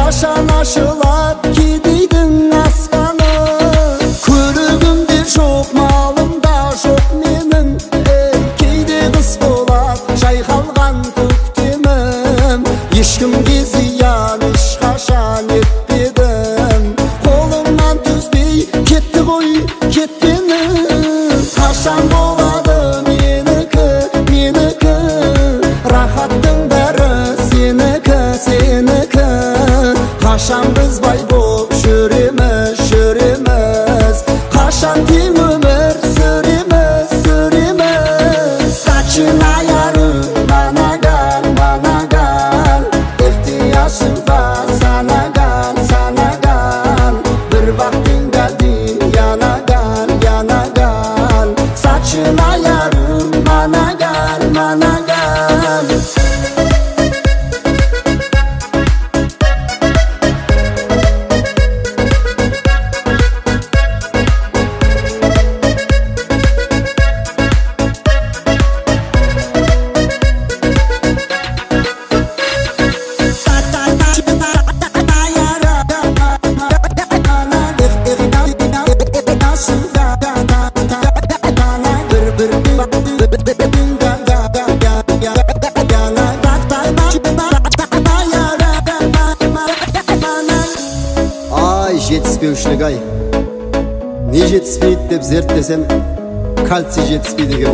Қашан ашылар кедейдің аспаны, көлігімде жоқ, малымда жоқ менің. Кейде қыс болат жайқалған көктемім, ешкімге зиян ешқашан етпедім. Қолымнан түспей кетті ғой кеткенім. Қашан болады менікі, менікі, рахаттың бәрі сенікі, сенікі. Қашан біз бай боп жүреміз, жүреміз, қашан тең өмір сүреміз, сүреміз. Начинаярым манаган, манаган, ихтияжым бар санаган, санаган. Бір вақтыңда дейін янаган, янаган. Начинаярым манаган, манаган. Ай, жетіспеушілік ай. Не жетіспейді деп зерттесем, кальций жетіспейді екен.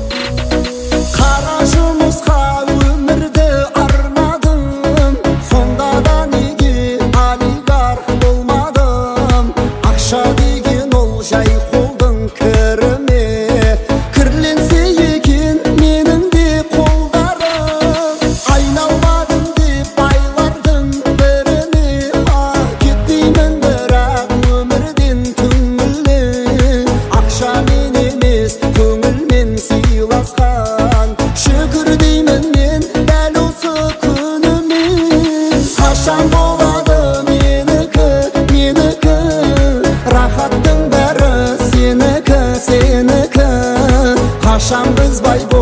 Қара жұмысқа өмірді арнадым, сонда да неге олигарх болмадым? Ақша деген ол жай қолдың кіріме, кірленсе екен менің де қолдарым. Айналмадым деп байлардың біріне, кетпеймін бірақ өмірден түңіле. Ақшамен емес көңілмен сыйласқан, шүкір деймін мен дәл осы күніме. Қашан болады менікі, менікі, рахаттың бәрі сенікі, сенікі. Қашан біз бай